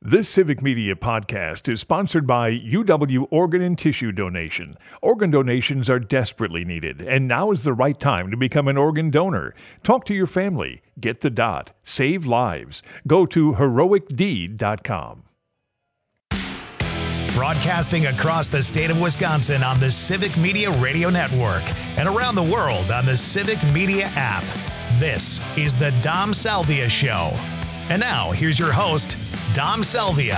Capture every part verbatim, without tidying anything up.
This Civic Media podcast is sponsored by U W Organ and Tissue Donation. Organ donations are desperately needed, and now is the right time to become an organ donor. Talk to your family. Get the dot. Save lives. Go to heroic deed dot com. Broadcasting across the state of Wisconsin on the Civic Media Radio Network and around the world on the Civic Media app. This is the Dom Salvia Show. And now, here's your host, Dom Salvia.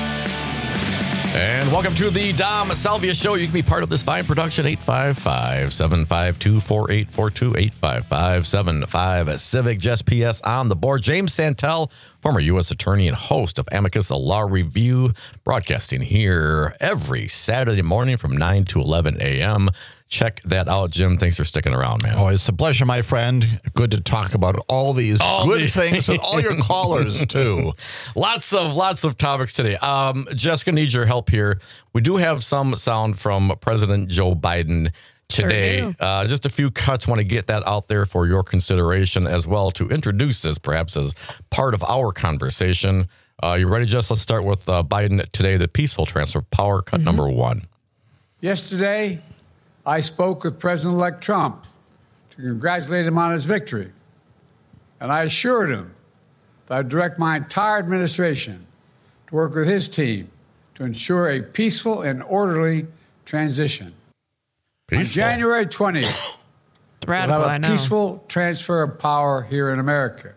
And welcome to the Dom Salvia Show. You can be part of this fine production. eight five five, seven five two, four eight four two, eight five five, seven five Civic. Jess P S on the board. James Santel, former U S attorney and host of Amicus, a law review, broadcasting here every Saturday morning from nine to eleven a.m. Check that out, Jim. Thanks for sticking around, man. Oh, it's a pleasure, my friend. Good to talk about all these all good the- things with all your callers, too. Lots of lots of topics today. Um, Jessica needs your help here. We do have some sound from President Joe Biden today. Sure uh, just a few cuts. Want to get that out there for your consideration as well to introduce this perhaps as part of our conversation. Uh, you ready, Jess? Let's start with uh, Biden today, the peaceful transfer of power, cut mm-hmm. number one. Yesterday, I spoke with President-elect Trump to congratulate him on his victory, and I assured him that I'd direct my entire administration to work with his team to ensure a peaceful and orderly transition. Peaceful. On January twentieth, Radical, we'll I have a know. peaceful transfer of power here in America.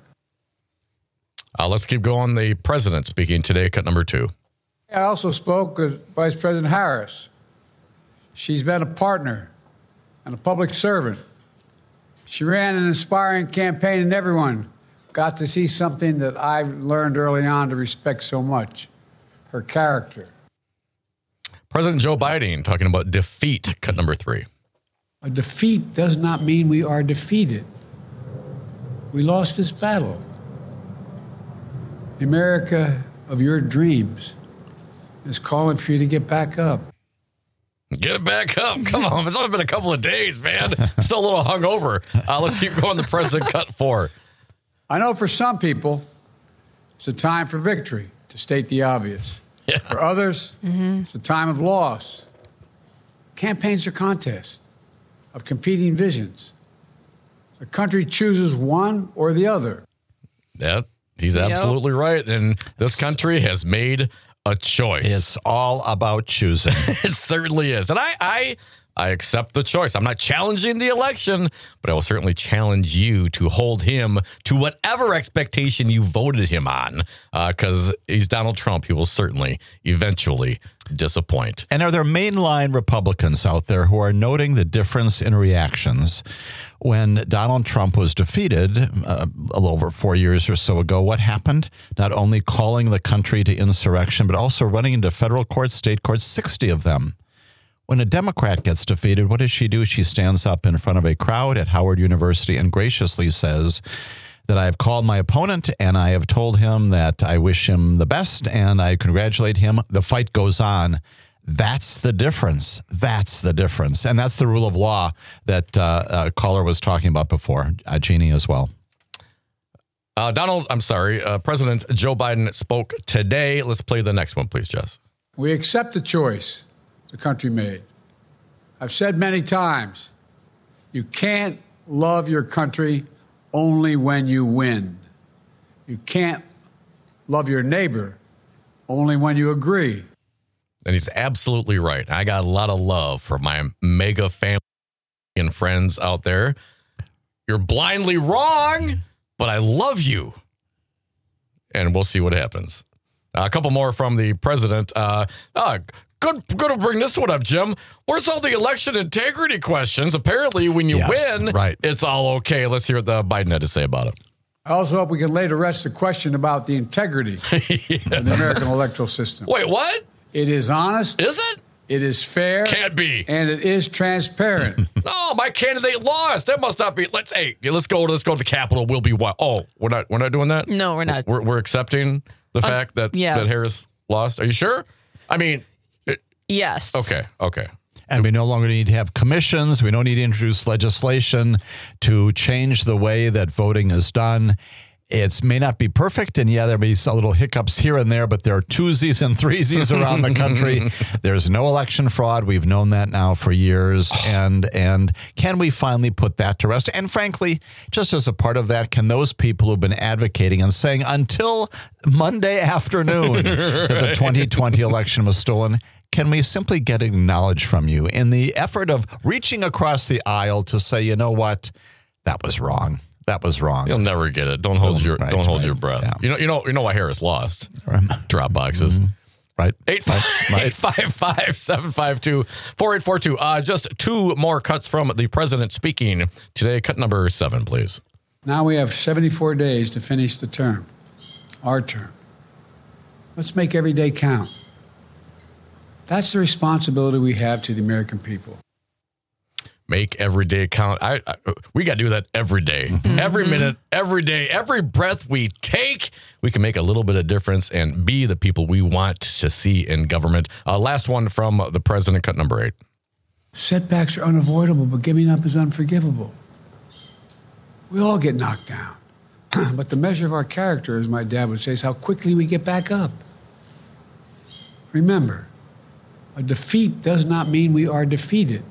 Uh, let's keep going. The president speaking today, cut number two. I also spoke with Vice President Harris. She's been a partner and a public servant. She ran an inspiring campaign, and everyone got to see something that I learned early on to respect so much, her character. President Joe Biden talking about defeat, cut number three. A defeat does not mean we are defeated. We lost this battle. The America of your dreams is calling for you to get back up. Get it back up. Come on. It's only been a couple of days, man. Still a little hungover. Uh, let's keep going. The president, cut four. I know for some people, it's a time for victory, to state the obvious. Yeah. For others, mm-hmm. it's a time of loss. Campaigns are contests of competing visions. The country chooses one or the other. Yeah, he's yep. absolutely right. And this country has made a choice. It's all about choosing. It certainly is. And I, I I accept the choice. I'm not challenging the election, but I will certainly challenge you to hold him to whatever expectation you voted him on, because uh, he's Donald Trump. He will certainly eventually disappoint. And are there mainline Republicans out there who are noting the difference in reactions? When Donald Trump was defeated uh, a little over four years or so ago, what happened? Not only calling the country to insurrection, but also running into federal courts, state courts, sixty of them. When a Democrat gets defeated, what does she do? She stands up in front of a crowd at Howard University and graciously says that I have called my opponent and I have told him that I wish him the best and I congratulate him. The fight goes on. That's the difference. That's the difference. And that's the rule of law that uh, a caller was talking about before, uh, Jeannie as well. Uh, Donald, I'm sorry, uh, President Joe Biden spoke today. Let's play the next one, please, Jess. We accept the choice the country made. I've said many times, you can't love your country only when you win. You can't love your neighbor only when you agree. And he's absolutely right. I got a lot of love for my mega family and friends out there. You're blindly wrong, but I love you. And we'll see what happens. Uh, a couple more from the president. Uh, uh, good, good to bring this one up, Jim. Where's all the election integrity questions? Apparently, when you yes, win, right. it's all okay. Let's hear what the Biden had to say about it. I also hope we can lay to rest the question about the integrity yeah. of the American electoral system. Wait, what? It is honest. Is it? It is fair. Can't be. And it is transparent. No, my candidate lost. That must not be. Let's hey, let's go. Let's go to the Capitol. We'll be what? Oh, we're not. We're not doing that. No, we're not. We're, we're accepting the um, fact that yes. that Harris lost. Are you sure? I mean, it, yes. Okay. Okay. And we no longer need to have commissions. We don't need to introduce legislation to change the way that voting is done. It may not be perfect, and yeah, there'll be some little hiccups here and there, but there are twosies and threesies around the country. There's no election fraud. We've known that now for years. And and can we finally put that to rest? And frankly, just as a part of that, can those people who've been advocating and saying until Monday afternoon that the twenty twenty election was stolen, can we simply get acknowledged from you in the effort of reaching across the aisle to say, you know what, that was wrong. That was wrong. You'll never get it. Don't hold your right, don't hold right, your breath. yeah. You know you know you know why Harris lost. Drop boxes. Mm-hmm. Right. Eight five eight five five seven five two four eight four two. Uh, just two more cuts from the president speaking today. Cut number seven, please. Now we have seventy-four days to finish the term, our term. Let's make every day count. That's the responsibility we have to the American people. Make every day count. I, I we got to do that every day. Mm-hmm. Every minute, every day, every breath we take, we can make a little bit of difference and be the people we want to see in government. Uh, last one from the president, cut number eight. Setbacks are unavoidable, but giving up is unforgivable. We all get knocked down. But the measure of our character, as my dad would say, is how quickly we get back up. Remember, a defeat does not mean we are defeated.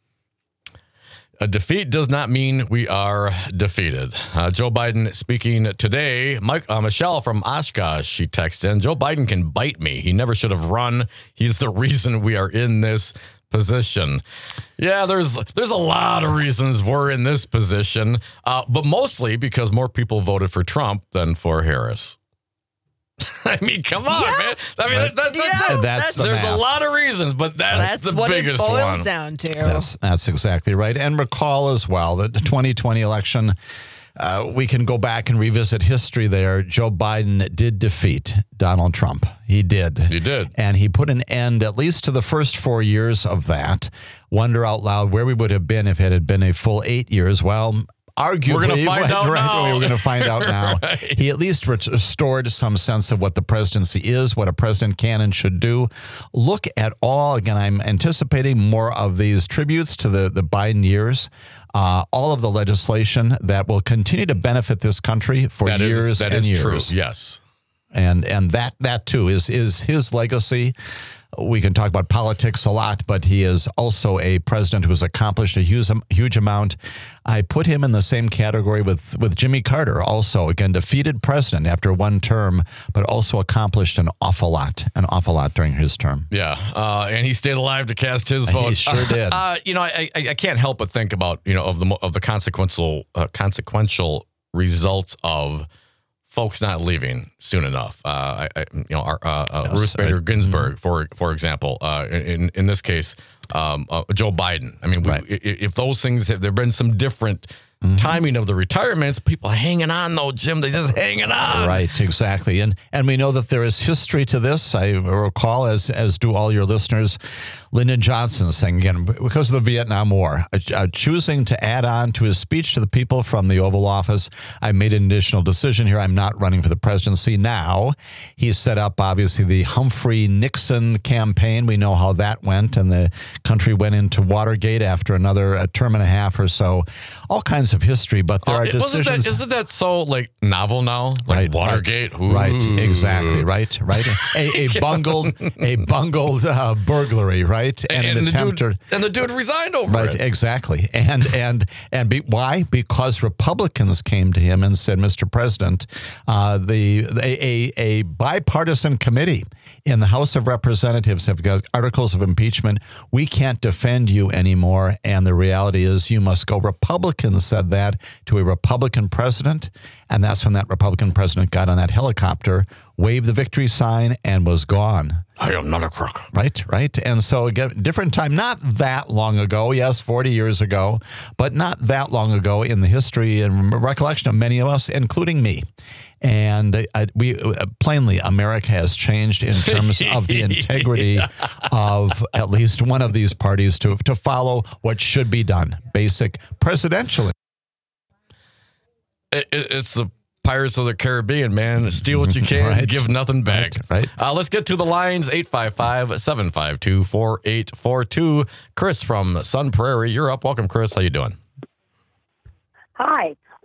A defeat does not mean we are defeated. Uh, Joe Biden speaking today. Mike, uh, Michelle from Oshkosh, she texted in, Joe Biden can bite me. He never should have run. He's the reason we are in this position. Yeah, there's there's a lot of reasons we're in this position, uh, but mostly because more people voted for Trump than for Harris. I mean, come on, yeah. man. I mean, Right. that's, that's Yeah, it. that's the There's math. a lot of reasons, but that's, That's the what biggest it boils one. down to. That's, that's exactly right. And recall as well that the twenty twenty election, uh, we can go back and revisit history there. Joe Biden did defeat Donald Trump. He did. He did. And he put an end, at least to the first four years of that. Wonder out loud where we would have been if it had been a full eight years. Well, arguably, We're gonna find out right, now. we're going to find out now. Right. He at least restored some sense of what the presidency is, what a president can and should do. Look at all, again, I'm anticipating more of these tributes to the, the Biden years, uh, all of the legislation that will continue to benefit this country for That is- years that and is years. true. Yes. And and that that too is is his legacy. We can talk about politics a lot, but he is also a president who has accomplished a huge huge amount. I put him in the same category with with Jimmy Carter, also again defeated president after one term, but also accomplished an awful lot, an awful lot during his term. Yeah, uh, and he stayed alive to cast his vote. He sure did. Uh, you know, I, I I can't help but think about you know of the mo- of the consequential uh, consequential results of folks not leaving soon enough. Uh, I, I, you know, our, uh, uh, Yes, Ruth Bader right. Ginsburg, for for example, uh, in in this case, um, uh, Joe Biden. I mean, we, Right. i- if those things have there been some different timing of the retirements, people hanging on though, Jim, they just hanging on. Right, exactly. And and we know that there is history to this. I recall, as as do all your listeners, Lyndon Johnson saying, again, because of the Vietnam War, uh, uh, choosing to add on to his speech to the people from the Oval Office, I made an additional decision here. I'm not running for the presidency now. He set up, obviously, the Humphrey-Nixon campaign. We know how that went, and the country went into Watergate after another a term and a half or so. All kinds of history, but there Uh, are wasn't decisions. that, isn't that so like novel now? Like Right, Watergate? Right, Ooh. exactly, right, right. A, a bungled, a bungled uh, burglary, right, and, And, an the attempt dude, to. and the dude resigned over Right, it. exactly, and and and be, why? Because Republicans came to him and said, "Mister President, uh, the a, a a bipartisan committee in the House of Representatives have got articles of impeachment. We can't defend you anymore, and the reality is you must go." Republicans said that to a Republican president, and that's when that Republican president got on that helicopter, waved the victory sign, and was gone. I am not a crook. Right, right. And so again, different time, not that long ago, yes, forty years ago, but not that long ago in the history and recollection of many of us, including me. And uh, we uh, plainly, America has changed in terms of the integrity of at least one of these parties to to follow what should be done, basic presidential. It, it, it's the Pirates of the Caribbean, man. Steal what you can, Right. give nothing back. Right, right. Uh, let's get to the lines. eight five five, seven five two, four eight four two. Chris from Sun Prairie, you're up. Welcome, Chris. How you doing? Hi.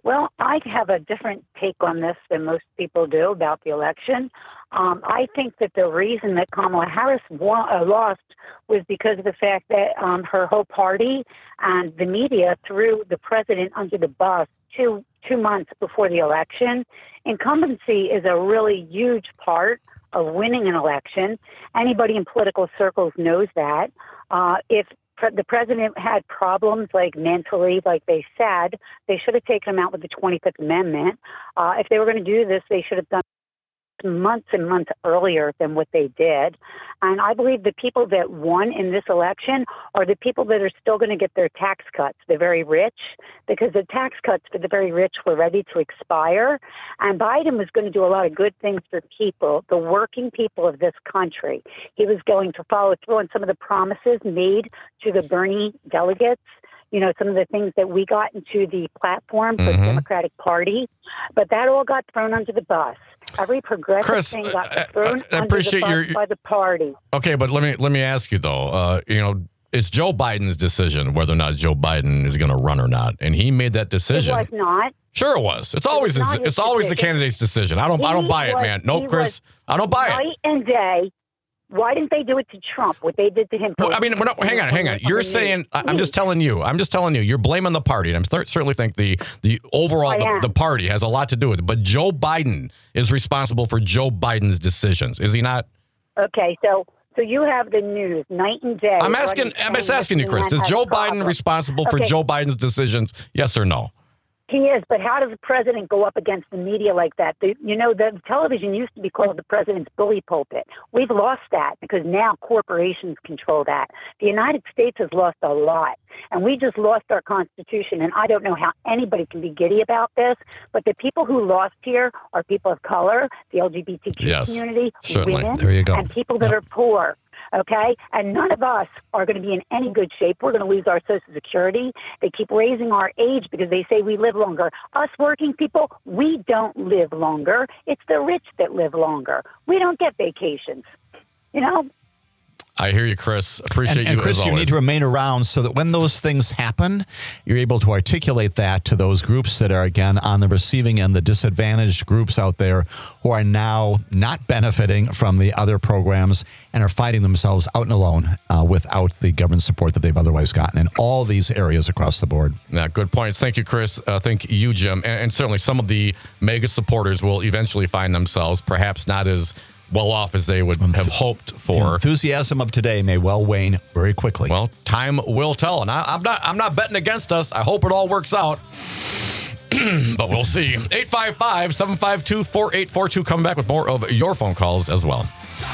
Well, I have a different take on this than most people do about the election. Um, I think that the reason that Kamala Harris won, uh, lost was because of the fact that um, her whole party and the media threw the president under the bus two two months before the election. Incumbency is a really huge part of winning an election. Anybody in political circles knows that. Uh, if the president had problems like mentally, like they said, they should have taken him out with the twenty-fifth Amendment. Uh, if they were going to do this, they should have done months and months earlier than what they did. And I believe the people that won in this election are the people that are still going to get their tax cuts, the very rich, because the tax cuts for the very rich were ready to expire. And Biden was going to do a lot of good things for people, the working people of this country. He was going to follow through on some of the promises made to the Bernie delegates. You know, some of the things that we got into the platform for mm-hmm. the Democratic Party, but that all got thrown under the bus. Every progressive Chris, thing got uh, thrown I, I under the bus your, by the party. Okay, but let me let me ask you though. Uh, you know, it's Joe Biden's decision whether or not Joe Biden is going to run or not, and he made that decision. It was not. Sure, it was. It's always it was his, it's always the candidate's decision. I don't he I don't buy was, it, man. No, nope, Chris, I don't buy night it. Night and day. Why didn't they do it to Trump? What they did to him? Well, I mean, we're not, hang on, hang on. You're saying, I'm just telling you, I'm just telling you, you're blaming the party. And I th- certainly think the the overall, the, the party has a lot to do with it. But Joe Biden is responsible for Joe Biden's decisions. Is he not? Okay, so so you have the news night and day. I'm asking, I'm just asking you, Chris, is Joe Biden responsible for okay. Joe Biden's decisions? Yes or no? He is, but how does the president go up against the media like that? The, you know, the television used to be called the president's bully pulpit. We've lost that because now corporations control that. The United States has lost a lot, and we just lost our Constitution, and I don't know how anybody can be giddy about this, but the people who lost here are people of color, the L G B T Q yes, community, certainly. women, there you go. and people that yep. are poor. Okay, and none of us are going to be in any good shape. We're going to lose our Social Security. They keep raising our age because they say we live longer. Us working people, we don't live longer. It's the rich that live longer. We don't get vacations, you know? I hear you, Chris. Appreciate and, you, and Chris, as you always. need to remain around so that when those things happen, you're able to articulate that to those groups that are, again, on the receiving end, the disadvantaged groups out there who are now not benefiting from the other programs and are finding themselves out and alone uh, without the government support that they've otherwise gotten in all these areas across the board. Yeah, good points. Thank you, Chris. Uh, thank you, Jim. And, and certainly some of the mega supporters will eventually find themselves perhaps not as well off as they would have hoped for. The enthusiasm of today may well wane very quickly. Well, time will tell, and I, I'm not. I'm not betting against us. I hope it all works out, but we'll see. eight five five, seven five two, four eight four two. Coming back with more of your phone calls as well.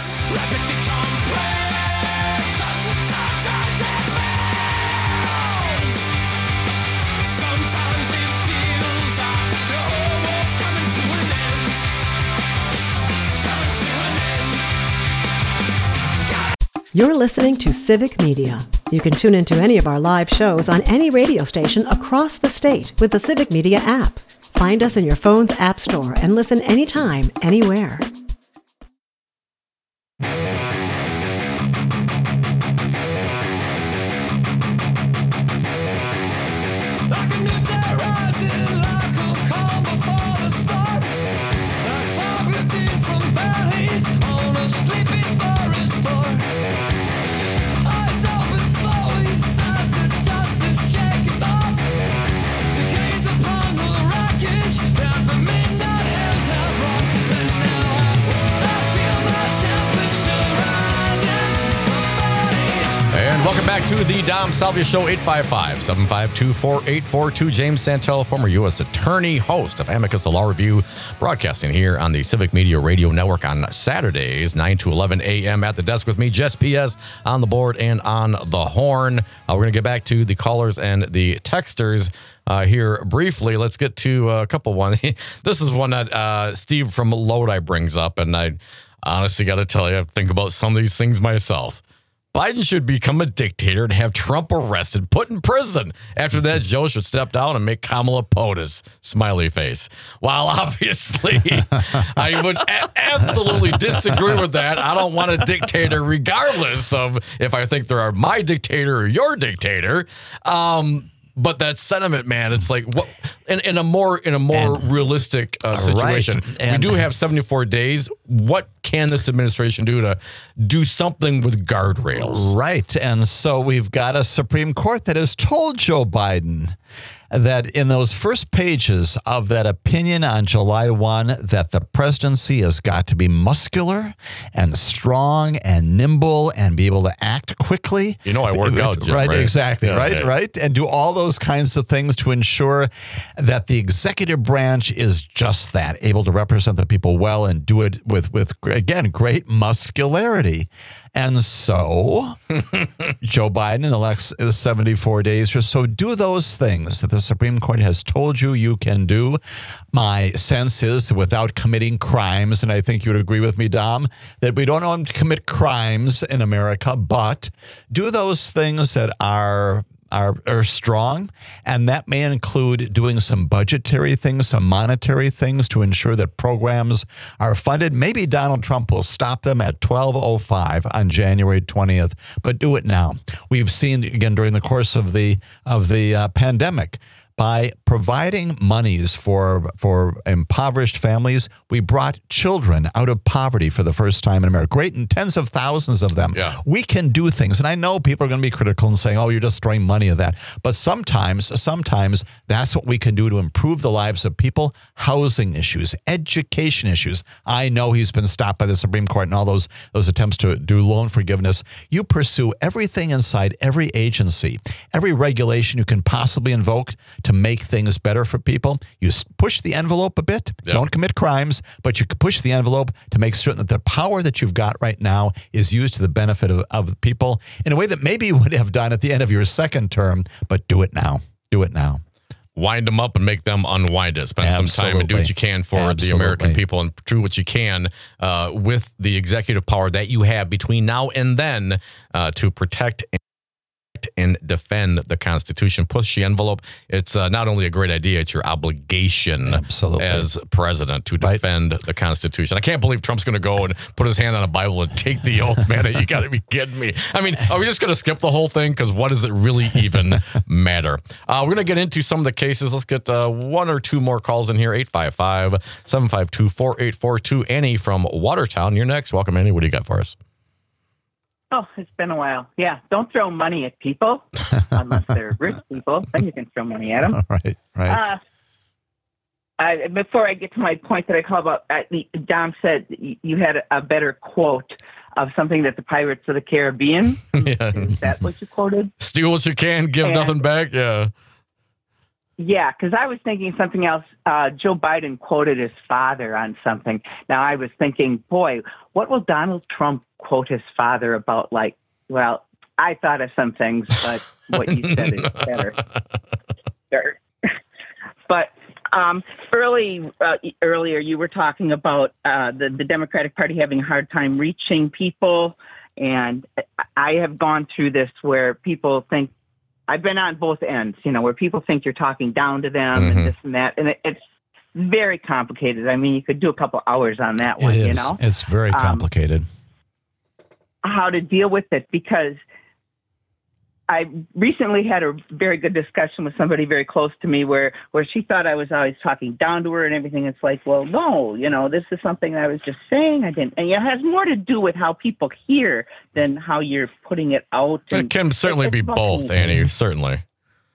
You're listening to Civic Media. You can tune into any of our live shows on any radio station across the state with the Civic Media app. Find us in your phone's app store and listen anytime, anywhere. Welcome back to the Dom Salvia Show, eight five five, seven five two, four eight four two. James Santel, former U S attorney, host of Amicus, the Law Review, broadcasting here on the Civic Media Radio Network on Saturdays, nine to eleven a.m. At the desk with me, Jess P S, on the board and on the horn. Uh, we're going to get back to the callers and the texters uh, here briefly. Let's get to a couple one. This is one that uh, Steve from Lodi brings up, and I honestly got to tell you, I think about some of these things myself. Biden should become a dictator and have Trump arrested, put in prison. After that, Joe should step down and make Kamala POTUS. Smiley face. While obviously I would a- absolutely disagree with that. I don't want a dictator regardless of if I think there are my dictator or your dictator. Um, But that sentiment, man, it's like what in, in a more in a more And- realistic uh, situation. Right. And- we do have seventy-four days. What can this administration do to do something with guardrails? Right. And so we've got a Supreme Court that has told Joe Biden that in those first pages of that opinion on July first, that the presidency has got to be muscular and strong and nimble and be able to act quickly. You know I work out, Jim, right, right? exactly, Yeah, right, yeah. right. And do all those kinds of things to ensure that the executive branch is just that, able to represent the people well and do it with, with again, great muscularity. And so Joe Biden in the next seventy-four days or so do those things that the Supreme Court has told you you can do. My sense is without committing crimes, and I think you would agree with me, Dom, that we don't want to commit crimes in America, but do those things that are Are, are strong, and that may include doing some budgetary things, some monetary things to ensure that programs are funded. Maybe Donald Trump will stop them at twelve oh five on January twentieth, but do it now. We've seen, again, during the course of the of the uh, pandemic, by providing monies for for impoverished families, we brought children out of poverty for the first time in America. Great, and tens of thousands of them. Yeah. We can do things, and I know people are going to be critical and saying, "Oh, you're just throwing money at that." But sometimes, sometimes that's what we can do to improve the lives of people. Housing issues, education issues. I know he's been stopped by the Supreme Court and all those those attempts to do loan forgiveness. You pursue everything inside every agency, every regulation you can possibly invoke to make things better for people. You s- push the envelope a bit. Yeah. Don't commit crimes, but you can push the envelope to make certain that the power that you've got right now is used to the benefit of, of people in a way that maybe you would have done at the end of your second term, but do it now. Do it now. Wind them up and make them unwind it. Spend some time and do what you can for Absolutely. the American people and do what you can uh, with the executive power that you have between now and then uh, to protect and and defend the Constitution. Push the envelope. It's uh, not only a great idea, it's your obligation Absolutely. as president to Right. defend the Constitution. I can't believe Trump's going to go and put his hand on a Bible and take the oath, man. You got to be kidding me. I mean, are we just going to skip the whole thing? Because what does it really even matter? Uh, we're going to get into some of the cases. Let's get uh, one or two more calls in here. eight five five, seven five two, four eight four two. Annie from Watertown, you're next. Welcome, Annie. What do you got for us? Oh, it's been a while. Yeah, don't throw money at people unless they're rich people. Then you can throw money at them. Right, right. Uh, I, before I get to my point that I call about, uh, Dom said you had a better quote of something that the Pirates of the Caribbean. Yeah. Is that what you quoted? Steal what you can, give And- nothing back. Yeah. Yeah, because I was thinking something else. Uh, Joe Biden quoted his father on something. Now I was thinking, boy, what will Donald Trump quote his father about? Like, well, I thought of some things, but what you said is better. Sure. But um, early uh, earlier, you were talking about uh, the the Democratic Party having a hard time reaching people, and I have gone through this where people think. I've been on both ends, you know, where people think you're talking down to them Mm-hmm. and this and that. And it, it's very complicated. I mean, you could do a couple hours on that one, It is. you know, It's very Um, complicated. how to deal with it. Because I recently had a very good discussion with somebody very close to me where, where she thought I was always talking down to her and everything. It's like, well, no, you know, this is something I was just saying. I didn't. And it has more to do with how people hear than how you're putting it out. It And can certainly it's be about both, anything. Annie. Certainly.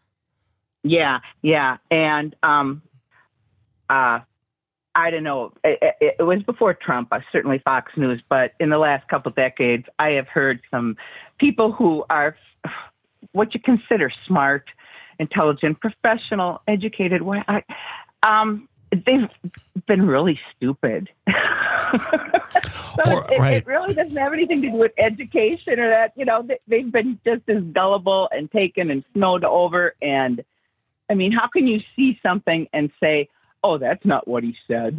Yeah, yeah, and um, uh, I don't know. It, it, it was before Trump, uh, certainly Fox News, but in the last couple decades, I have heard some people who are what you consider smart, intelligent, professional, educated. Well, I, um, they've been really stupid. so Or- it, right. it really doesn't have anything to do with education or that. You know, they, they've been just as gullible and taken and snowed over. And I mean, how can you see something and say, "Oh, that's not what he said"?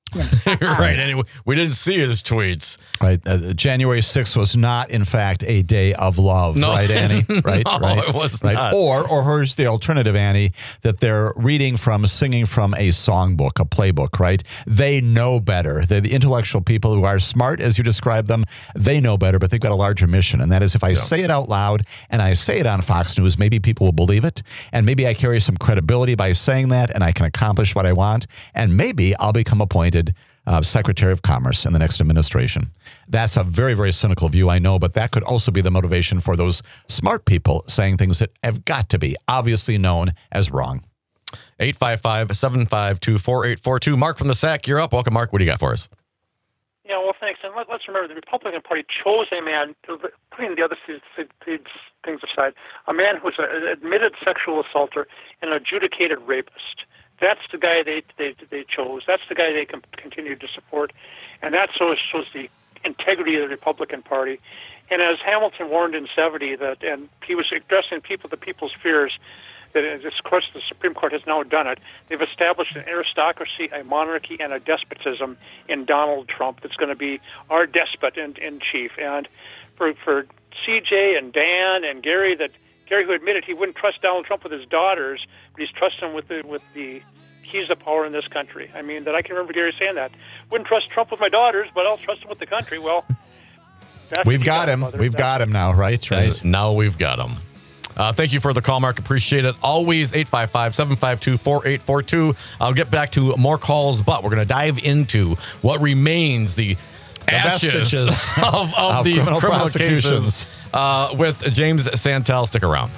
Right. Anyway, we didn't see his tweets. Right. Uh, January sixth was not, in fact, a day of love. No. Right, Annie? Right. No, right. it was right. not. Or, or here's the alternative, Annie, that they're reading from, singing from a songbook, a playbook, right? They know better. They're the intellectual people who are smart, as you describe them. They know better, but they've got a larger mission. And that is, if I yeah. say it out loud and I say it on Fox News, maybe people will believe it. And maybe I carry some credibility by saying that, and I can accomplish what I want. And maybe I'll become appointed Uh, Secretary of Commerce in the next administration. That's a very, very cynical view, I know, but that could also be the motivation for those smart people saying things that have got to be obviously known as wrong. eight five five, seven five two, four eight four two. Mark from the S A C, you're up. Welcome, Mark. What do you got for us? Yeah, well, thanks. And let, let's remember, the Republican Party chose a man, putting the other things aside, a man who's an admitted sexual assaulter and an adjudicated rapist. That's the guy they, they they chose. That's the guy they can continue to support, and that shows, shows the integrity of the Republican Party. And as Hamilton warned in seventy, that and he was addressing people the people's fears, that this course the Supreme Court has now done it. They've established an aristocracy, a monarchy, and a despotism in Donald Trump that's going to be our despot in, in chief. And for for C J and Dan and Gary, that Gary, who admitted he wouldn't trust Donald Trump with his daughters, but he's trusting him with the with the keys of power in this country. I mean, that I can remember Gary saying that. Wouldn't trust Trump with my daughters, but I'll trust him with the country. Well, that's we've got him. Mother. We've that's got him now, right? Right. And now we've got him. Uh, thank you for the call, Mark. Appreciate it. Always eight five five, seven five two, four eight four two. I'll get back to more calls, but we're going to dive into what remains the The ashes vestiges of, of, of these criminal criminal prosecutions. cases uh, with James Santel. Stick around.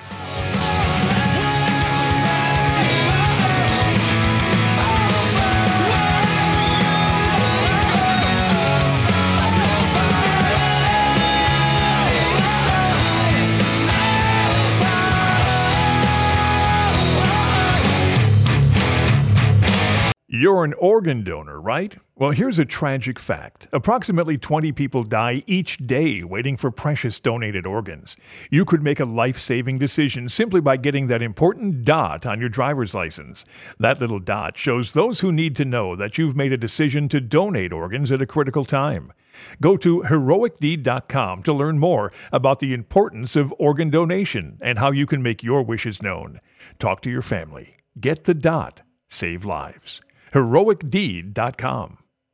You're an organ donor, right? Well, here's a tragic fact. Approximately twenty people die each day waiting for precious donated organs. You could make a life-saving decision simply by getting that important dot on your driver's license. That little dot shows those who need to know that you've made a decision to donate organs at a critical time. Go to heroic deed dot com to learn more about the importance of organ donation and how you can make your wishes known. Talk to your family. Get the dot. Save lives. heroic deed dot com.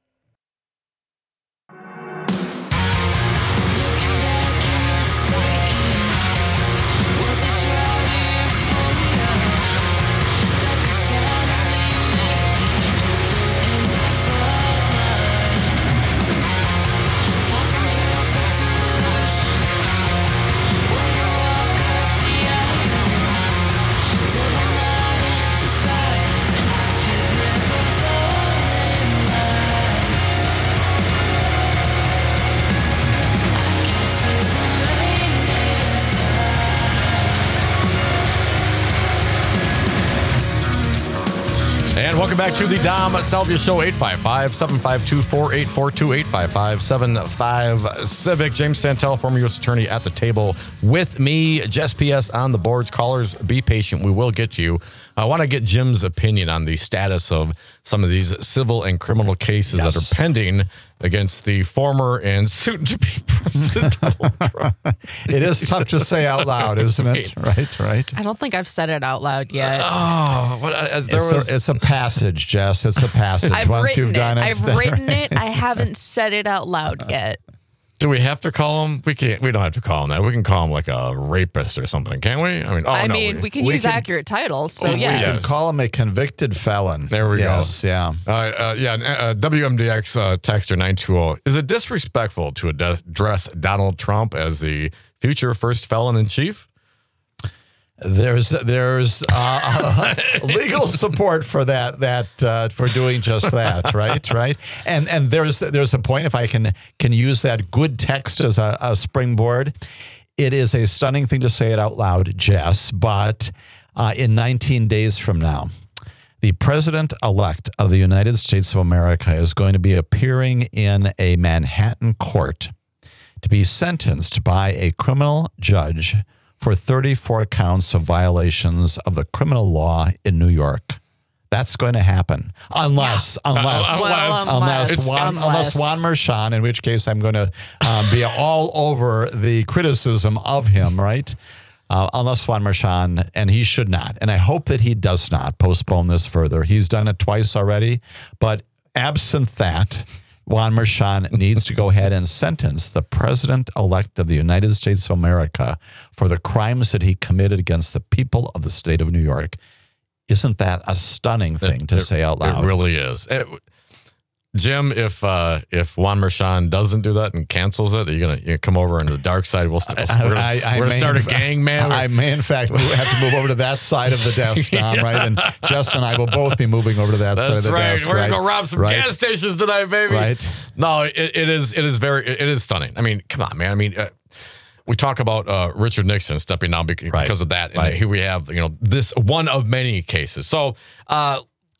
And welcome back to the Dom Salvia Show. Eight five five, seven five two, four eight four two, eight five five, seven five Civic. James Santel, former U S attorney, at the table with me. Jess P S on the boards. Callers, be patient. We will get you. I want to get Jim's opinion on the status of some of these civil and criminal cases yes. that are pending against the former and soon-to-be president Donald Trump. It is tough to say out loud, isn't it? Right, right. I don't think I've said it out loud yet. Oh, what, as there it's, was... a, it's a passage, Jess. It's a passage. I've Once written you've it. done it, I've written it. I haven't said it out loud yet. Do we have to call him? We can't. We don't have to call him that. We can call him like a rapist or something, can't we? I mean, oh, I no, mean, we, we can we use can- accurate titles. So Oh, yes. yes. You can call him a convicted felon. There we go. yes, yeah. All right, uh, yeah, uh, W M D X uh, texter nine two zero. Is it disrespectful to ad- address Donald Trump as the future first felon in chief? There's there's uh, legal support for that that uh, for doing just that, right? Right. And and there's there's a point, if I can can use that good text as a, a springboard. It is a stunning thing to say it out loud, Jess, but uh, in nineteen days from now, the president-elect of the United States of America is going to be appearing in a Manhattan court to be sentenced by a criminal judge for thirty-four counts of violations of the criminal law in New York. That's going to happen unless, yeah. unless, uh, unless, well, unless, unless, Juan, unless. unless Juan Merchan, in which case I'm going to um, be all over the criticism of him, right? Uh, unless Juan Merchan, and he should not, and I hope that he does not postpone this further. He's done it twice already, but absent that, Juan Merchan needs to go ahead and sentence the president-elect of the United States of America for the crimes that he committed against the people of the state of New York. Isn't that a stunning thing it, to it, say out loud? It really is. It, Jim, if uh, if Juan Merchan doesn't do that and cancels it, are you gonna, you gonna come over into the dark side? We'll st- we're gonna, I, I we're gonna may, start a gang, man. I may, in fact, have to move over to that side of the desk, Tom, yeah. right? And Jess and I will both be moving over to that That's side of the right. desk. We're right? gonna go rob some right. gas stations tonight, baby. Right. No, it, it is. It is very. It is stunning. I mean, come on, man. I mean. Uh, We talk about uh, Richard Nixon stepping down because right. of that. And right. here we have, you know, this one of many cases. So, uh,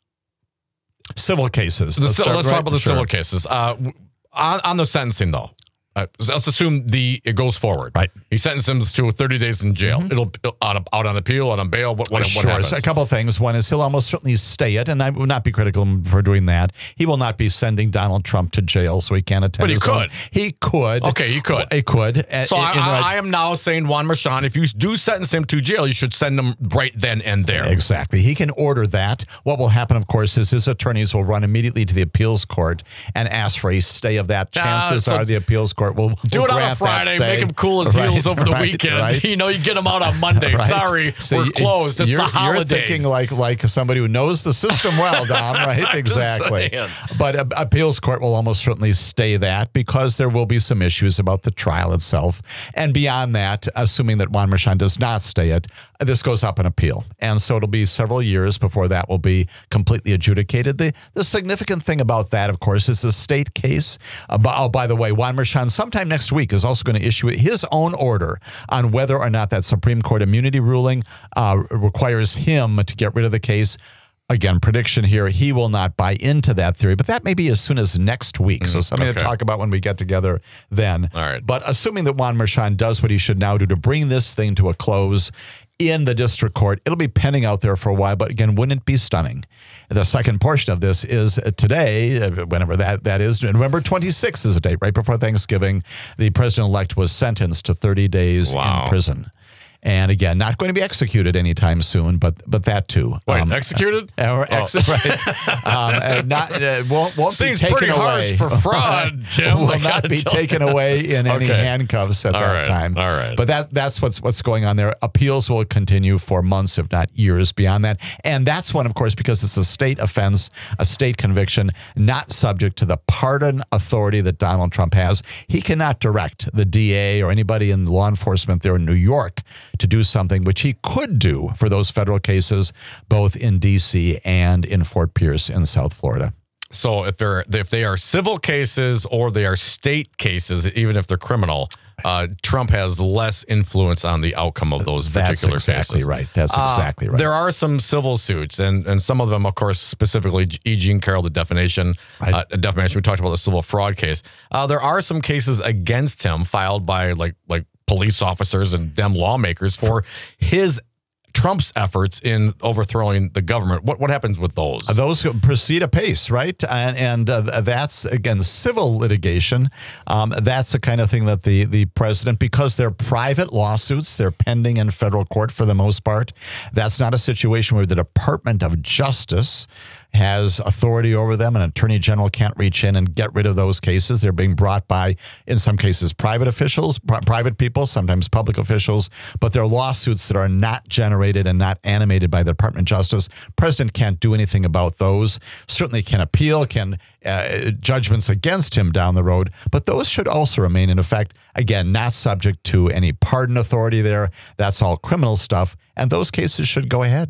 civil cases. The, let's start, let's right? talk about the sure. civil cases. Uh, on, on the sentencing, though, uh, let's assume the it goes forward. Right. He sentenced him to thirty days in jail. Mm-hmm. It'll out, out on appeal, out on bail. What, what, sure. what happens? So a couple of things. One is he'll almost certainly stay it, and I would not be critical for doing that. He will not be sending Donald Trump to jail, so he can't attend. But he his could. Own. He could. Okay, he could. He could. So in, I, in I, right. I am now saying Juan Merchan, if you do sentence him to jail, you should send him right then and there. Exactly. He can order that. What will happen, of course, is his attorneys will run immediately to the appeals court and ask for a stay of that. Chances uh, so are the appeals court will, will do it on a grant Friday. that stay. Make him cool his right, heels over the right, weekend. Right. You know, you get him out on Monday. Right. Sorry, So we're you, closed. It's you're, the holidays. You're thinking like like somebody who knows the system well, Dom, right? Exactly. But uh, appeals court will almost certainly stay that because there will be some issues about the trial itself. And beyond that, assuming that Juan Merchan does not stay it, this goes up in appeal. And so it'll be several years before that will be completely adjudicated. The the significant thing about that, of course, is the state case. Uh, oh, by the way, Juan Merchan sometime next week is also going to issue his own order on whether or not that Supreme Court immunity ruling uh, requires him to get rid of the case. Again, prediction here, he will not buy into that theory, but that may be as soon as next week. Mm, so something okay. to talk about when we get together then. All right. But assuming that Juan Merchan does what he should now do to bring this thing to a close in the district court, it'll be pending out there for a while, but again, wouldn't it be stunning? The second portion of this is today, whenever that, that is, November twenty-sixth is the date, right before Thanksgiving, the president-elect was sentenced to thirty days wow. in prison. And again, not going to be executed anytime soon, but but that too. Wait, um, executed? Or ex- oh. right. um, and not uh, won't, won't Seems be taken pretty away. harsh for fraud, Jim. Will not be taken away in any okay. handcuffs at All that right. time. All right. But that that's what's what's going on there. Appeals will continue for months, if not years, beyond that. And that's one, of course, because it's a state offense, a state conviction, not subject to the pardon authority that Donald Trump has. He cannot direct the D A or anybody in law enforcement there in New York to do something which he could do for those federal cases, both in D C and in Fort Pierce in South Florida. So if they're if they are civil cases or they are state cases, even if they're criminal, uh, Trump has less influence on the outcome of those particular That's exactly cases. right. That's exactly uh, right. There are some civil suits, and, and some of them, of course, specifically E. Jean Carroll, the defamation, right. uh, defamation. We talked about the civil fraud case. Uh, there are some cases against him filed by like like. police officers and Dem lawmakers for his Trump's efforts in overthrowing the government. What what happens with those? Those proceed apace, right? And, and uh, that's, again, civil litigation. Um, that's the kind of thing that the, the president, because they're private lawsuits, they're pending in federal court for the most part. That's not a situation where the Department of Justice has authority over them. An attorney general can't reach in and get rid of those cases. They're being brought by, in some cases, private officials, pri- private people, sometimes public officials, but they're lawsuits that are not generated and not animated by the Department of Justice. President can't do anything about those. Certainly can appeal, can uh, judgments against him down the road, but those should also remain in effect. Again, not subject to any pardon authority there. That's all criminal stuff, and those cases should go ahead.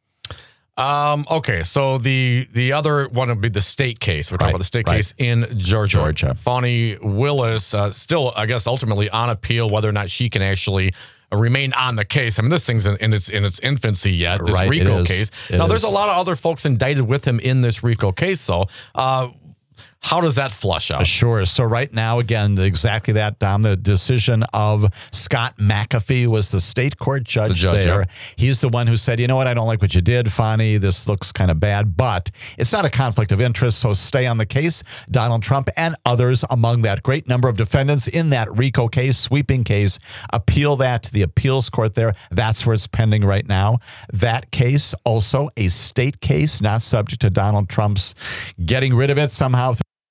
Um, okay, so the the other one would be the state case. We're Right, talking about the state right. case in Georgia. Georgia. Fani Willis, uh, still, I guess, ultimately on appeal, whether or not she can actually uh, remain on the case. I mean, this thing's in, in its in its infancy yet, this Right, it RICO is. case. It now, there's is. a lot of other folks indicted with him in this RICO case, though. Uh, How does that flush out? Sure. So right now, again, exactly that, Dom, the decision of Scott McAfee was the state court judge, the judge there. Yeah. He's the one who said, you know what, I don't like what you did, Fani. This looks kind of bad, but it's not a conflict of interest, so stay on the case. Donald Trump and others among that great number of defendants in that RICO case, sweeping case, appeal that to the appeals court there. That's where it's pending right now. That case, also a state case, not subject to Donald Trump's getting rid of it somehow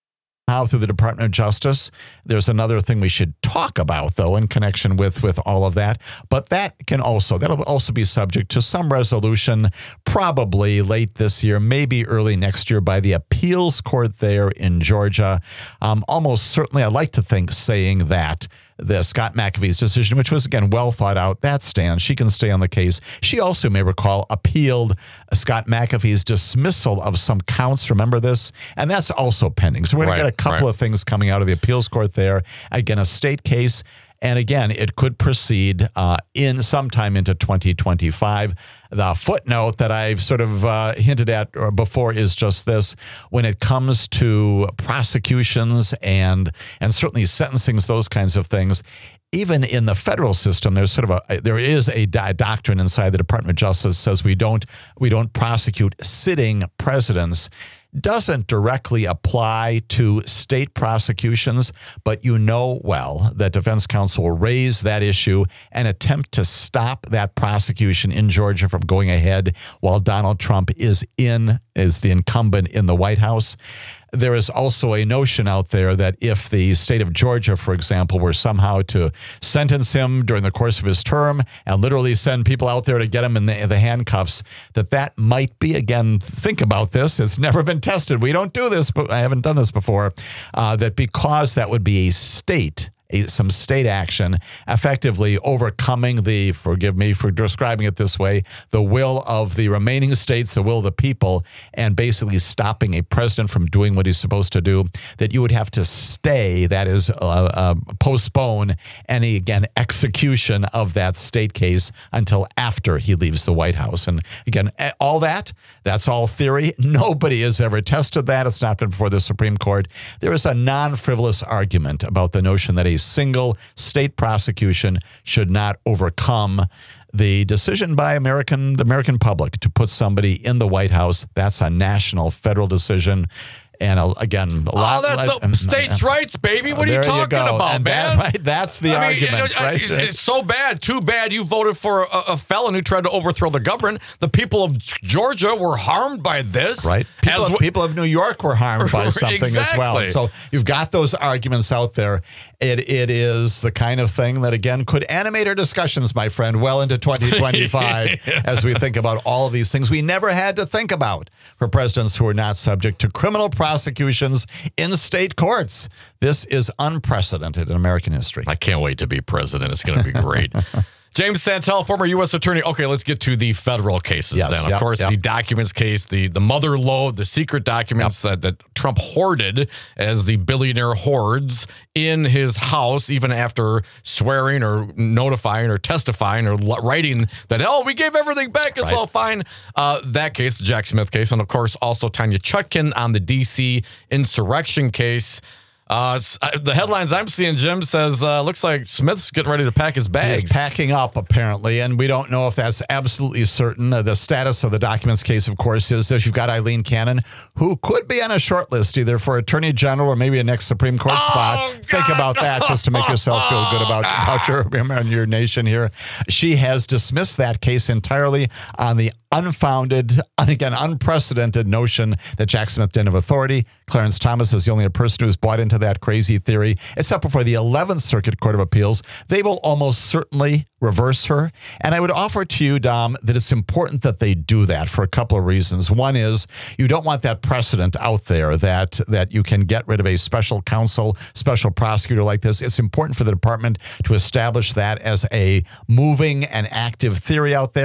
How through the Department of Justice. There's another thing we should talk about, though, in connection with, with all of that. But that can also, that'll also be subject to some resolution, probably late this year, maybe early next year, by the appeals court there in Georgia. Um, almost certainly, I like to think saying that the Scott McAfee's decision, which was, again, well thought out, that stands. She can stay on the case. She also, may recall, appealed Scott McAfee's dismissal of some counts. Remember this? And that's also pending. So we're going Right, to get a couple right. of things coming out of the appeals court there. Again, a state case. And again, it could proceed uh, in sometime into twenty twenty-five. The footnote that I've sort of uh, hinted at before is just this: when it comes to prosecutions and and certainly sentencings, those kinds of things, even in the federal system, there's sort of a there is a, a doctrine inside the Department of Justice says we don't we don't prosecute sitting presidents. Doesn't directly apply to state prosecutions, but you know well that defense counsel will raise that issue and attempt to stop that prosecution in Georgia from going ahead while Donald Trump is in, is the incumbent in the White House. There is also a notion out there that if the state of Georgia, for example, were somehow to sentence him during the course of his term and literally send people out there to get him in the, the handcuffs, that that might be, again, think about this. It's never been tested. We don't do this, but I haven't done this before, uh, that because that would be a state A, some state action, effectively overcoming the, forgive me for describing it this way, the will of the remaining states, the will of the people, and basically stopping a president from doing what he's supposed to do, that you would have to stay, that is, uh, uh, postpone any, again, execution of that state case until after he leaves the White House. And again, all that, that's all theory. Nobody has ever tested that. It's not been before the Supreme Court. There is a non-frivolous argument about the notion that a single state prosecution should not overcome the decision by American, the American public to put somebody in the White House. That's a national federal decision. And uh, again, a lot. Oh, that's uh, a, states' rights, baby. What are you there talking you go. about, and man? That, right, that's the I mean, argument, uh, right? It's, it's so bad. Too bad you voted for a, a felon who tried to overthrow the government. The people of Georgia were harmed by this. Right. People, As of, people of New York were harmed by something Exactly. as well. And so you've got those arguments out there. It It is the kind of thing that, again, could animate our discussions, my friend, well into twenty twenty-five yeah. as we think about all of these things we never had to think about for presidents who are not subject to criminal prosecutions in state courts. This is unprecedented in American history. I can't wait to be president. It's going to be great. James Santel, former U S attorney. Okay, let's get to the federal cases yes, then. Of yep, course, yep. the documents case, the, the mother lode, the secret documents yep. that, that Trump hoarded as the billionaire hoards in his house, even after swearing or notifying or testifying or writing that, oh, we gave everything back. It's right. all fine. Uh, that case, the Jack Smith case, and of course, also Tanya Chutkin on the D C insurrection case. Uh, the headlines I'm seeing, Jim, says, uh, looks like Smith's getting ready to pack his bags. He's packing up, apparently, and we don't know if that's absolutely certain. Uh, the status of the documents case, of course, is that you've got Eileen Cannon, who could be on a short list either for Attorney General or maybe a next Supreme Court oh, spot. God, Think about no. that just to make yourself feel good about, about your, your nation here. She has dismissed that case entirely on the unfounded, again, unprecedented notion that Jack Smith didn't have authority. Clarence Thomas is the only person who's bought into that crazy theory, except before the eleventh Circuit Court of Appeals. They will almost certainly reverse her. And I would offer to you, Dom, that it's important that they do that for a couple of reasons. One is you don't want that precedent out there that, that you can get rid of a special counsel, special prosecutor like this. It's important for the department to establish that as a moving and active theory out there.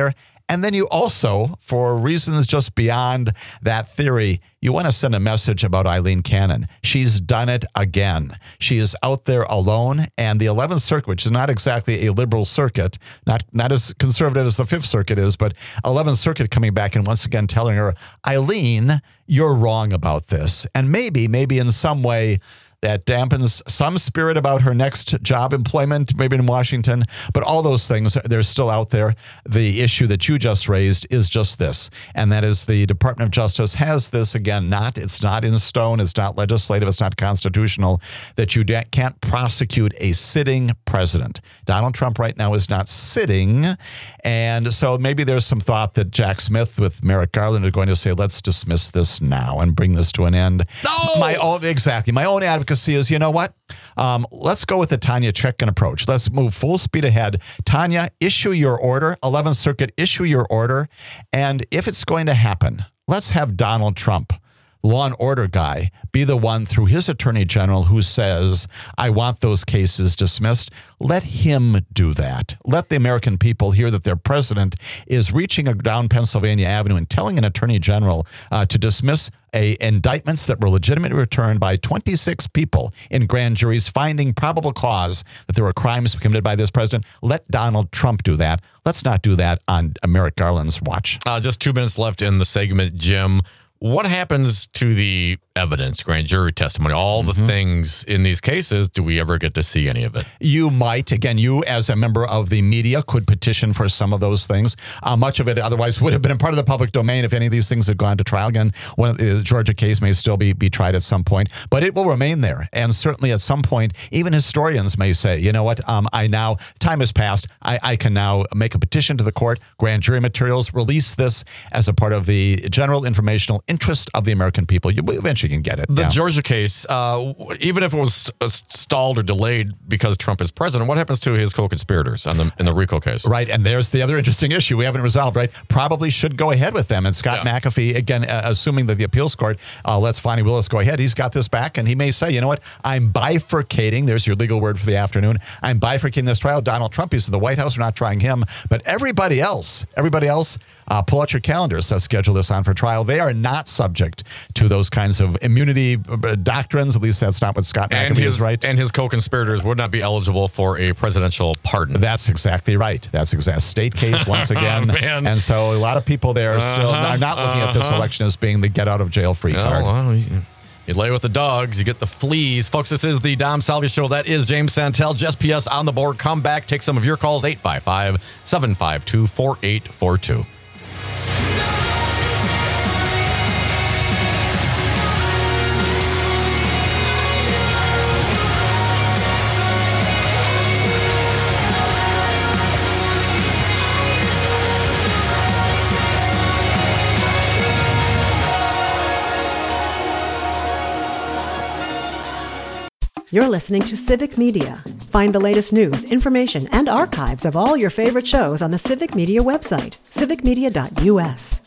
And then you also, for reasons just beyond that theory, you want to send a message about Eileen Cannon. She's done it again. She is out there alone, and the eleventh Circuit, which is not exactly a liberal circuit, not not as conservative as the Fifth Circuit is, but eleventh Circuit coming back and once again telling her, Eileen, you're wrong about this. And maybe, maybe in some way, that dampens some spirit about her next job employment, maybe in Washington. But all those things, they're still out there. The issue that you just raised is just this, and that is the Department of Justice has this, again, not, it's not in stone, it's not legislative, it's not constitutional, that you can't prosecute a sitting president. Donald Trump right now is not sitting, and so maybe there's some thought that Jack Smith with Merrick Garland are going to say, let's dismiss this now and bring this to an end. No! My own, exactly. My own advocacy is, you know what? Um, let's go with the Tanya Chutkan approach. Let's move full speed ahead. Tanya, issue your order. eleventh Circuit, issue your order. And if it's going to happen, let's have Donald Trump, law and order guy, be the one through his attorney general who says, I want those cases dismissed. Let him do that. Let the American people hear that their president is reaching down Pennsylvania Avenue and telling an attorney general uh, to dismiss a indictments that were legitimately returned by twenty-six people in grand juries finding probable cause that there were crimes committed by this president. Let Donald Trump do that. Let's not do that on Merrick Garland's watch. Uh, just two minutes left in the segment, Jim. What happens to the evidence, grand jury testimony, all the mm-hmm. things in these cases? Do we ever get to see any of it? You might. Again, you as a member of the media could petition for some of those things. Uh, much of it otherwise would have been a part of the public domain if any of these things had gone to trial. Again, one of the Georgia case may still be, be tried at some point, but it will remain there. And certainly at some point, even historians may say, you know what, um, I now, time has passed. I, I can now make a petition to the court, grand jury materials, release this as a part of the general informational interest of the American people. You eventually can get it. The yeah. Georgia case, uh, even if it was stalled or delayed because Trump is president, what happens to his co-conspirators on the in the RICO case? Right, and there's the other interesting issue we haven't resolved, right? Probably should go ahead with them. And Scott yeah. McAfee, again, uh, assuming that the appeals court uh, lets Fani Willis go ahead, he's got this back, and he may say, you know what, I'm bifurcating, there's your legal word for the afternoon, I'm bifurcating this trial. Donald Trump, he's in the White House, we're not trying him, but everybody else, everybody else, uh, pull out your calendars, let's schedule this on for trial. They are not subject to those kinds of immunity doctrines. At least that's not what Scott McAfee his, is, right? And his co-conspirators would not be eligible for a presidential pardon. That's exactly right. That's exact state case once again. oh, and so a lot of people there uh-huh, still are not looking uh-huh. at this election as being the get out of jail free oh, card. Well, you, you lay with the dogs, you get the fleas. Folks, this is the Dom Salvia Show. That is James Santel, Just P S on the board. Come back, take some of your calls, eight five five, seven five two, four eight four two. You're listening to Civic Media. Find the latest news, information, and archives of all your favorite shows on the Civic Media website, civic media dot u s.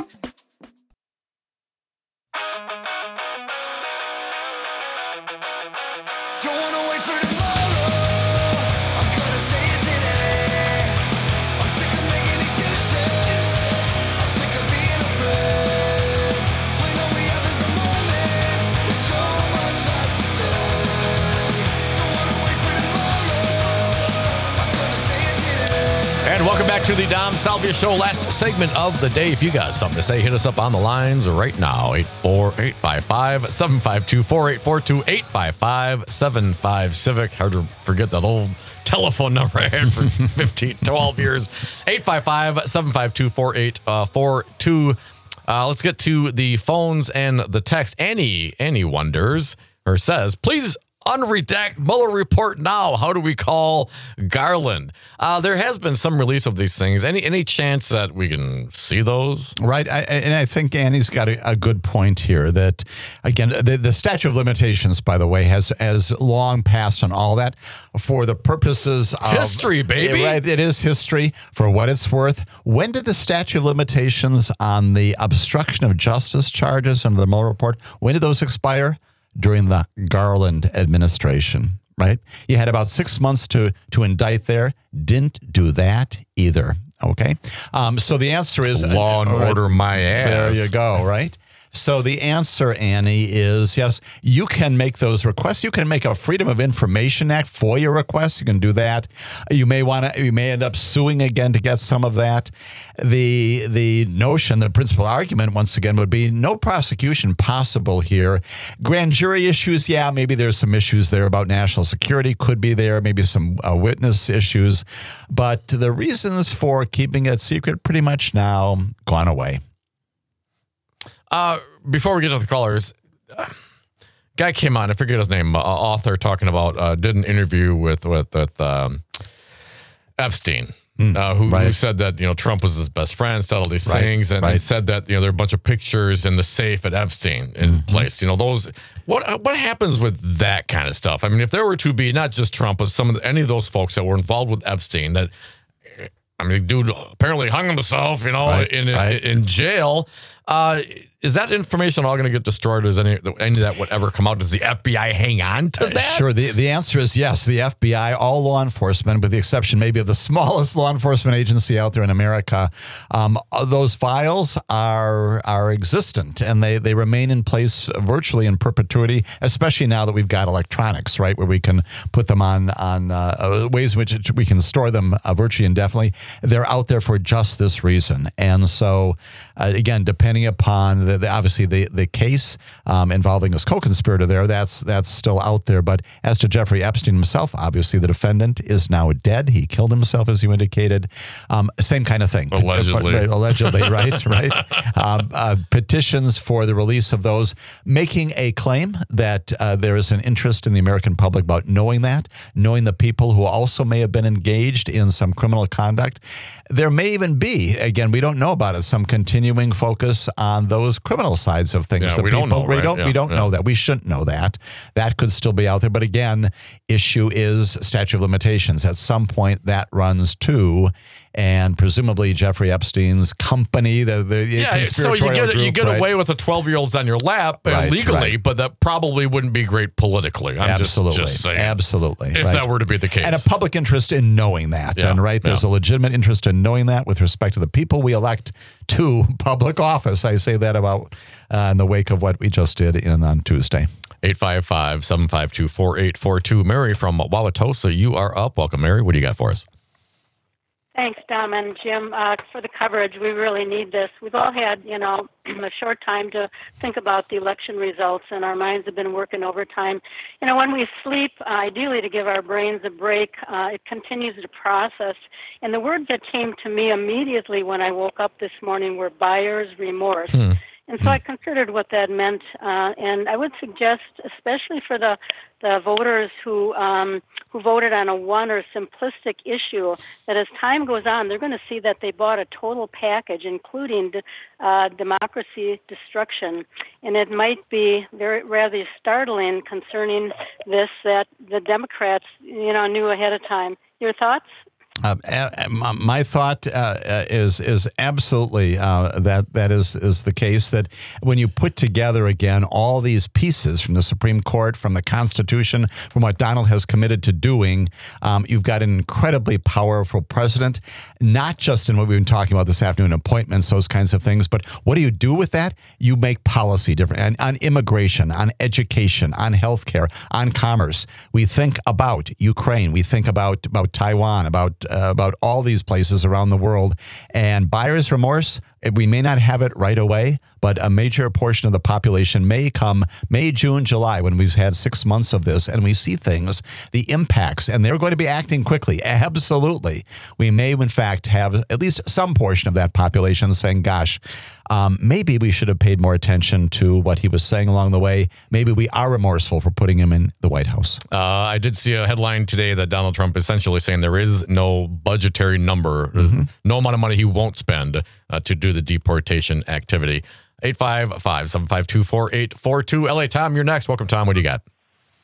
Welcome back to the Dom Salvia Show, last segment of the day. If you got something to say, hit us up on the lines right now. eight four eight five five, seven five two, four eight four two, eight five five, seven five Civic. Hard to forget that old telephone number I had for fifteen, twelve years. eight five five, seven five two, four eight four two. Uh, let's get to the phones and the text. Annie, Annie wonders or says, please unredact Mueller report now. How do we call Garland? Uh, there has been some release of these things. Any any chance that we can see those? Right. I, and I think Annie's got a, a good point here that, again, the, the statute of limitations, by the way, has, has long passed on all that for the purposes of history, baby. Right. It is history for what it's worth. When did the statute of limitations on the obstruction of justice charges under the Mueller report, when did those expire? During the Garland administration, right? You had about six months to to indict there. Didn't do that either. Okay. Um, so the answer is Law and uh, order my ass. There you go, right? So the answer, Annie, is yes, you can make those requests. You can make a Freedom of Information Act FOIA request. You can do that. You may want to. You may end up suing again to get some of that. The the notion, the principal argument, once again, would be no prosecution possible here. Grand jury issues, yeah, maybe there's some issues there about national security. Could be there. Maybe some uh, witness issues, but the reasons for keeping it secret pretty much now gone away. Uh, before we get to the callers, uh, guy came on, I forget his name, uh, author talking about, uh, did an interview with, with, with um, Epstein, mm, uh, who, right. who said that, you know, Trump was his best friend, said all these right, things, and, right. and said that, you know, there are a bunch of pictures in the safe at Epstein in mm-hmm. place. You know, those, what what happens with that kind of stuff? I mean, if there were to be not just Trump, but some of the, any of those folks that were involved with Epstein that, I mean, dude apparently hung himself, you know, right, in, right. in in jail. Uh, is that information all going to get destroyed? Or is any, any of that would ever come out? Does the F B I hang on to that? Uh, sure. The, the answer is yes. The F B I, all law enforcement, with the exception maybe of the smallest law enforcement agency out there in America, um, those files are are existent and they, they remain in place virtually in perpetuity, especially now that we've got electronics, right, where we can put them on, on uh, ways in which we can store them uh, virtually indefinitely. They're out there for just this reason. And so, uh, again, depending upon the, the obviously the the case um, involving his co-conspirator there, that's that's still out there. But as to Jeffrey Epstein himself, obviously the defendant is now dead. He killed himself, as you indicated. Um, same kind of thing. Allegedly. Right, allegedly, right, right. Um, uh, petitions for the release of those, making a claim that uh, there is an interest in the American public about knowing that, knowing the people who also may have been engaged in some criminal conduct. There may even be, again, we don't know about it, some continuing focus on those criminal sides of things. Yeah, the we people, don't know, we right? don't, yeah, we don't yeah. know that. We shouldn't know that. That could still be out there. But again, issue is statute of limitations. At some point, that runs too. And presumably Jeffrey Epstein's company, the, the yeah, so you get group, you get right? away with a twelve-year-old's on your lap Right, legally, right. but that probably wouldn't be great politically. I'm Absolutely, just, just saying. Absolutely. If right. that were to be the case. And a public interest in knowing that, Yeah, then, right? There's yeah. a legitimate interest in knowing that with respect to the people we elect to public office. I say that about uh, in the wake of what we just did in on Tuesday. eight five five, seven five two, four eight four two. Mary from Wauwatosa, you are up. Welcome, Mary. What do you got for us? Thanks, Dom and Jim, uh, for the coverage. We really need this. We've all had, you know, a short time to think about the election results, and our minds have been working overtime. You know, when we sleep, uh, ideally to give our brains a break, uh, it continues to process. And the words that came to me immediately when I woke up this morning were buyer's remorse. Hmm. And so I considered what that meant, uh, and I would suggest, especially for the, the voters who um, who voted on a one or simplistic issue, that as time goes on, they're going to see that they bought a total package, including uh, democracy destruction. And it might be very rather startling concerning this that the Democrats, you know, knew ahead of time. Your thoughts? Uh, my thought uh, is is absolutely uh, that that is is the case, that when you put together again all these pieces from the Supreme Court, from the Constitution, from what Donald has committed to doing, um, you've got an incredibly powerful president, not just in what we've been talking about this afternoon, appointments, those kinds of things, but what do you do with that? You make policy different, and on immigration, on education, on healthcare, on commerce. We think about Ukraine, we think about about Taiwan, about Uh, about all these places around the world. And buyer's remorse, we may not have it right away, but a major portion of the population may come May, June, July, when we've had six months of this, and we see things, the impacts, and they're going to be acting quickly. Absolutely. We may, in fact, have at least some portion of that population saying, gosh, um, maybe we should have paid more attention to what he was saying along the way. Maybe we are remorseful for putting him in the White House. Uh, I did see a headline today that Donald Trump is essentially saying there is no budgetary number, mm-hmm. no amount of money he won't spend uh, to do the deportation activity. eight five five, seven five two, four eight four two. L A Tom, you're next. Welcome, Tom. What do you got?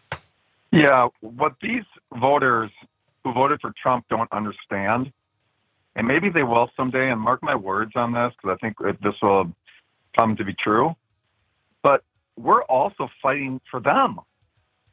Yeah, what these voters who voted for Trump don't understand, and maybe they will someday, and mark my words on this, because I think this will come to be true, but we're also fighting for them.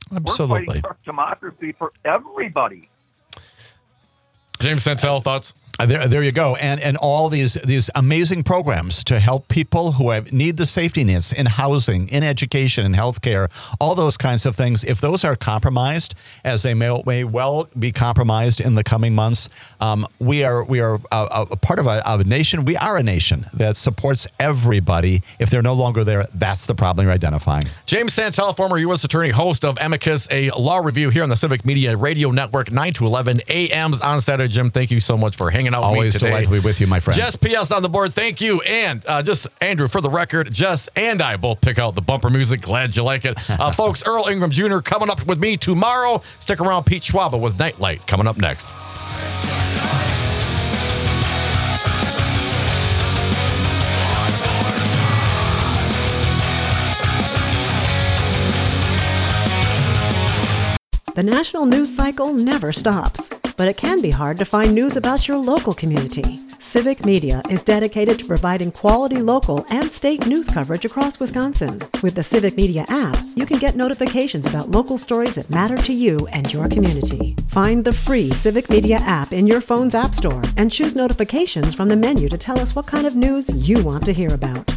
Absolutely. We're fighting for democracy for everybody. James Sentel, thoughts? Uh, There, there you go, and and all these these amazing programs to help people who have, need the safety nets in housing, in education, in healthcare, all those kinds of things. If those are compromised, as they may, may well be compromised in the coming months, um, we are we are a, a part of a, of a nation. We are a nation that supports everybody. If they're no longer there, that's the problem you're identifying. James Santel, former U S attorney, host of Amicus, a law review here on the Civic Media Radio Network, nine to eleven a m's on Saturday. Jim, thank you so much for hanging out Always with me today. delighted to be with you, my friend. Jess P S on the board, thank you. And uh, just, Andrew, for the record, Jess and I both pick out the bumper music. Glad you like it. Uh, folks, Earl Ingram Junior coming up with me tomorrow. Stick around, Pete Schwaba with Nightlight coming up next. The national news cycle never stops, but it can be hard to find news about your local community. Civic Media is dedicated to providing quality local and state news coverage across Wisconsin. With the Civic Media app, you can get notifications about local stories that matter to you and your community. Find the free Civic Media app in your phone's app store and choose notifications from the menu to tell us what kind of news you want to hear about.